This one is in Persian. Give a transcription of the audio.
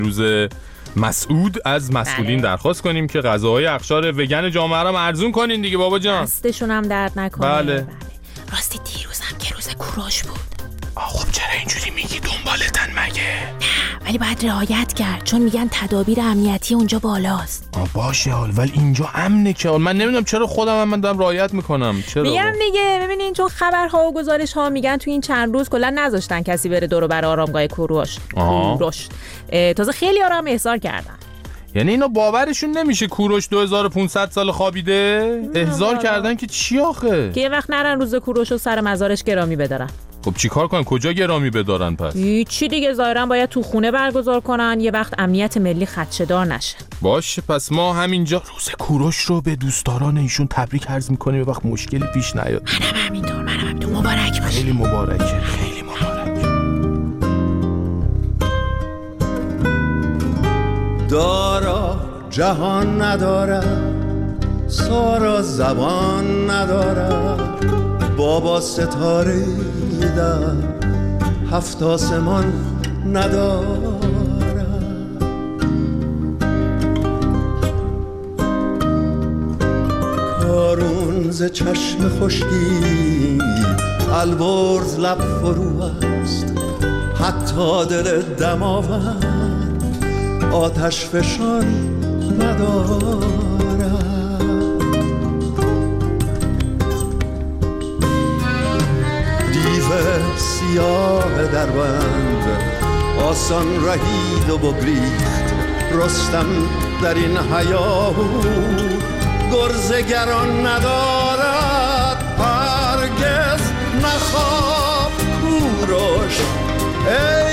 روز مسعود از مسئولین درخواست کنیم که غذاهای اقشار وگن جامعه رو ارزون کنین دیگه بابا جان. دستشون هم درد نکنه. بله. راستی دیروزم که روز کوروش بود. خب چرا اینجوری میگی؟ دنبالتن مگه؟ نه ولی باید رعایت کرد چون میگن تدابیر امنیتی اونجا بالاست. باشه حال ولی اینجا امنه که من نمیدونم چرا خودم من دارم رعایت میکنم. چرا؟ میگم دیگه ببینین چون خبرها و گزارش ها میگن تو این چند روز کلا نذاشتن کسی بره دور و بر آرامگاه کوروش. تازه خیلی آرام احضار کردن. یعنی اینا باورشون نمیشه کوروش 2500 سال خوابیده؟ احضار کردن که چی آخه؟ که یه وقت نرن روز کوروش رو سر مزارش گرامی بدارن. خب چیکار کنن؟ کجا گرامی بدارن پس؟ هیچی دیگه، ظاهرا باید تو خونه برگزار کنن یه وقت امنیت ملی خدشه‌دار نشه. باشه پس ما همینجا روز کوروش رو به دوستداران ایشون تبریک عرض می‌کنیم یه وقت مشکلی پیش نیاد. منم همینطور مبارک باشه. خیلی مبارکه، خیلی مبارک. دارا جهان ندارد، سارا زبان ندارد، بابا ستاره در هفت آسمان ندارد. کارون ز چشم خشکی البرز لب فرو است، حتی دل دماوند آتش فشان ندارد. دیو سیاه در بند آسان رهید و بگریخت، رستم در این هیاهو گرزگران ندارد. هرگز نخواب کوروش ای